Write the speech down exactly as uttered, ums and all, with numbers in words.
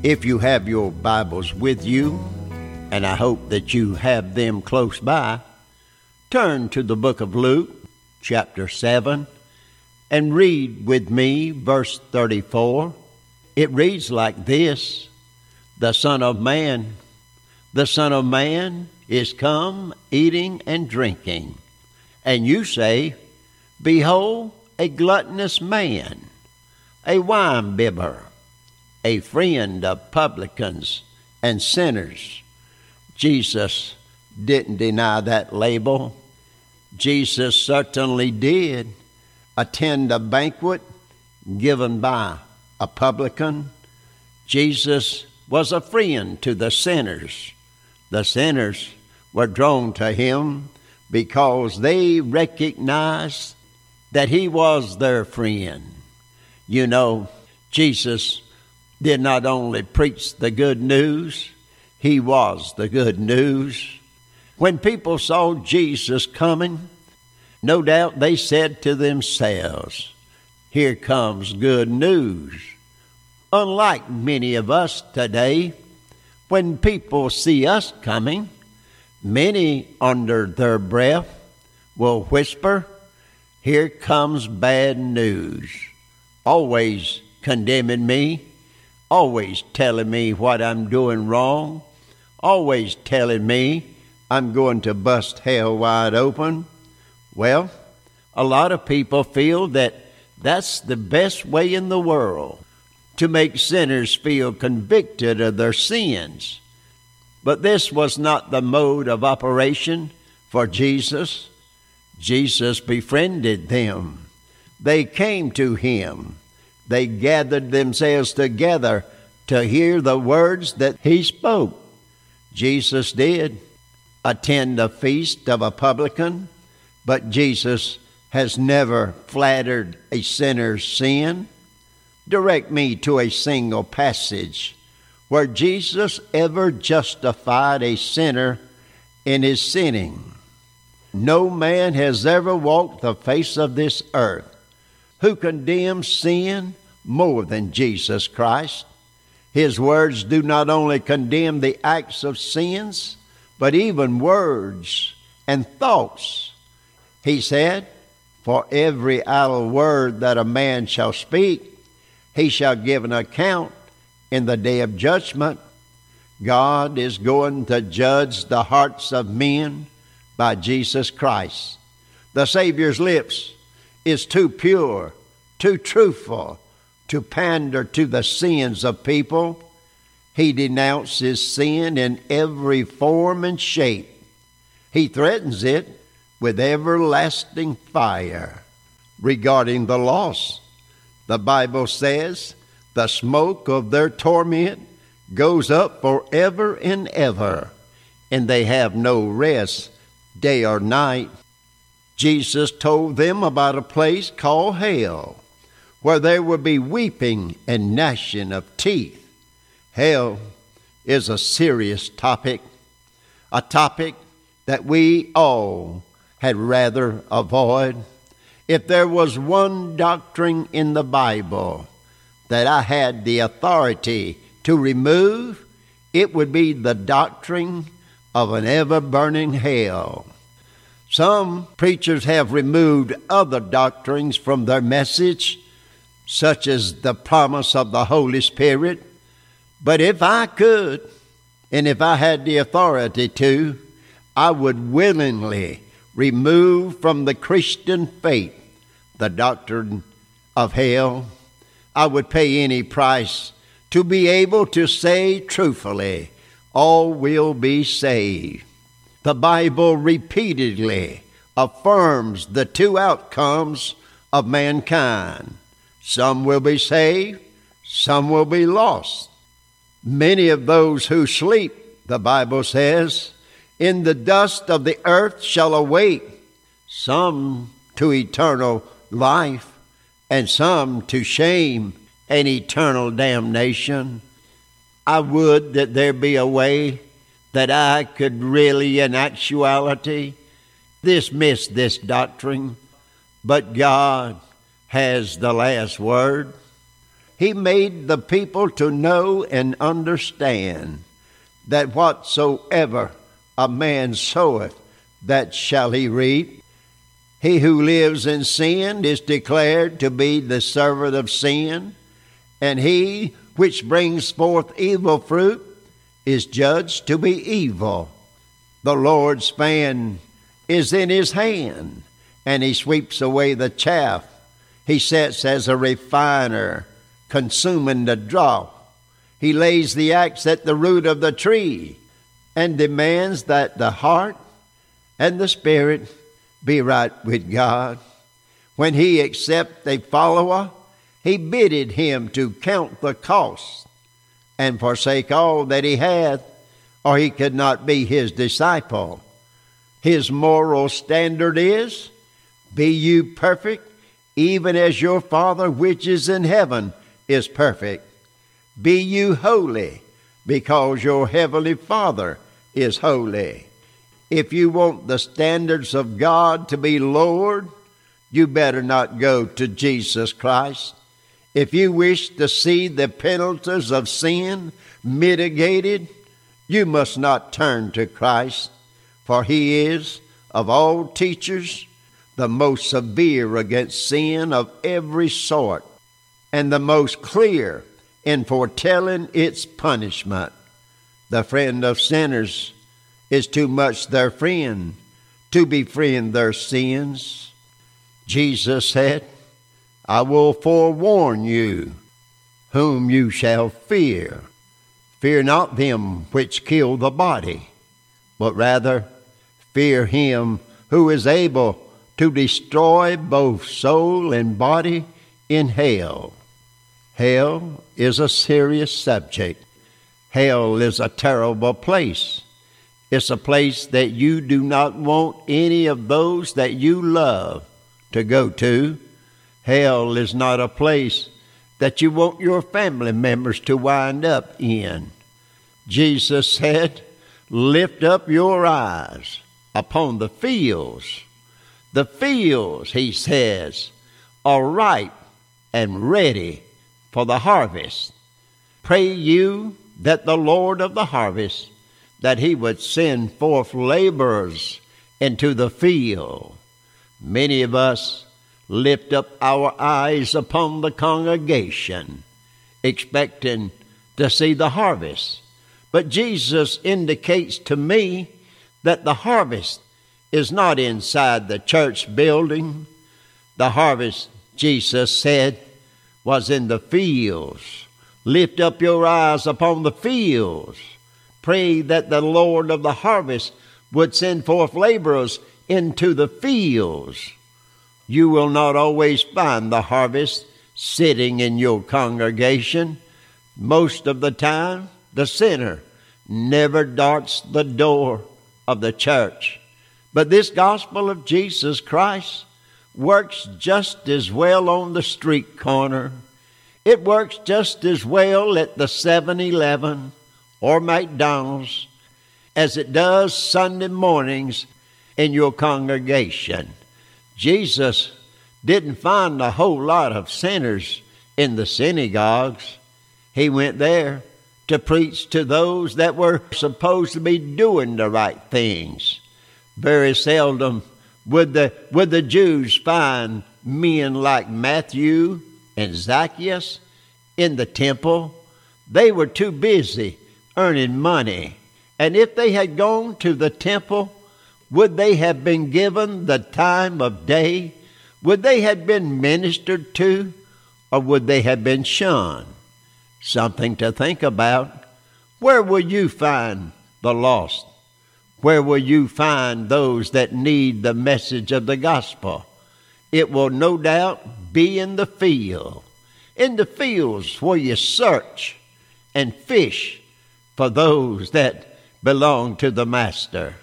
If you have your Bibles with you, and I hope that you have them close by, turn to the book of Luke, chapter seven, and read with me verse thirty-four. It reads like this: The Son of Man, the Son of Man is come eating and drinking, and you say, Behold, a gluttonous man, a wine-bibber, a friend of publicans and sinners. Jesus didn't deny that label. Jesus certainly did attend a banquet given by a publican. Jesus was a friend to the sinners. The sinners were drawn to him because they recognized that he was their friend. You know, Jesus did not only preach the good news, he was the good news. When people saw Jesus coming, no doubt they said to themselves, Here comes good news. Unlike many of us today, when people see us coming, many under their breath will whisper, Here comes bad news, always condemning me, always telling me what I'm doing wrong, always telling me I'm going to bust hell wide open. Well, a lot of people feel that that's the best way in the world to make sinners feel convicted of their sins. But this was not the mode of operation for Jesus. Jesus befriended them. They came to him. They gathered themselves together to hear the words that he spoke. Jesus did attend a feast of a publican, but Jesus has never flattered a sinner's sin. Direct me to a single passage where Jesus ever justified a sinner in his sinning. No man has ever walked the face of this earth who condemns sin more than Jesus Christ. His words do not only condemn the acts of sins, but even words and thoughts. He said, For every idle word that a man shall speak, he shall give an account in the day of judgment. God is going to judge the hearts of men by Jesus Christ. The Savior's lips is too pure, too truthful to pander to the sins of people. He denounces sin in every form and shape. He threatens it with everlasting fire. Regarding the lost, the Bible says, the smoke of their torment goes up forever and ever, and they have no rest day or night. Jesus told them about a place called hell, where there will be weeping and gnashing of teeth. Hell is a serious topic, a topic that we all had rather avoid. If there was one doctrine in the Bible that I had the authority to remove, it would be the doctrine of an ever-burning hell. Some preachers have removed other doctrines from their message, such as the promise of the Holy Spirit. But if I could, and if I had the authority to, I would willingly remove from the Christian faith the doctrine of hell. I would pay any price to be able to say truthfully, all will be saved. The Bible repeatedly affirms the two outcomes of mankind. Some will be saved, some will be lost. Many of those who sleep, the Bible says, in the dust of the earth shall awake, some to eternal life, and some to shame and eternal damnation. I would that there be a way that I could really, in actuality, dismiss this doctrine, but God has the last word. he made the people to know and understand that whatsoever a man soweth, that shall he reap. He who lives in sin is declared to be the servant of sin, and he which brings forth evil fruit is judged to be evil. The Lord's fan is in his hand, and he sweeps away the chaff. He sits as a refiner, consuming the dross. He lays the axe at the root of the tree, and demands that the heart and the spirit be right with God. When he accept a follower, he bidded him to count the cost and forsake all that he hath, or he could not be his disciple. His moral standard is, be you perfect, even as your Father which is in heaven is perfect. Be you holy, because your heavenly Father is holy. If you want the standards of God to be lowered, you better not go to Jesus Christ. If you wish to see the penalties of sin mitigated, you must not turn to Christ, for he is, of all teachers, the most severe against sin of every sort, and the most clear in foretelling its punishment. The friend of sinners is too much their friend to befriend their sins. Jesus said, I will forewarn you whom you shall fear. Fear not them which kill the body, but rather fear him who is able to destroy both soul and body in hell. Hell is a serious subject. Hell is a terrible place. It's a place that you do not want any of those that you love to go to. Hell is not a place that you want your family members to wind up in. Jesus said, lift up your eyes upon the fields. The fields, he says, are ripe and ready for the harvest. Pray you that the Lord of the harvest, that he would send forth laborers into the field. Many of us lift up our eyes upon the congregation, expecting to see the harvest. But Jesus indicates to me that the harvest is not inside the church building. The harvest, Jesus said, was in the fields. Lift up your eyes upon the fields. Pray that the Lord of the harvest would send forth laborers into the fields. You will not always find the harvest sitting in your congregation. Most of the time, the sinner never darts the door of the church. But this gospel of Jesus Christ works just as well on the street corner. It works just as well at the seven eleven or McDonald's as it does Sunday mornings in your congregation. Jesus didn't find a whole lot of sinners in the synagogues. He went there to preach to those that were supposed to be doing the right things. Very seldom would the, would the Jews find men like Matthew and Zacchaeus in the temple. They were too busy earning money. And if they had gone to the temple, would they have been given the time of day? Would they have been ministered to? Or would they have been shunned? Something to think about. Where will you find the lost? Where will you find those that need the message of the gospel? It will no doubt be in the field. In the fields where you search and fish for those that belong to the Master.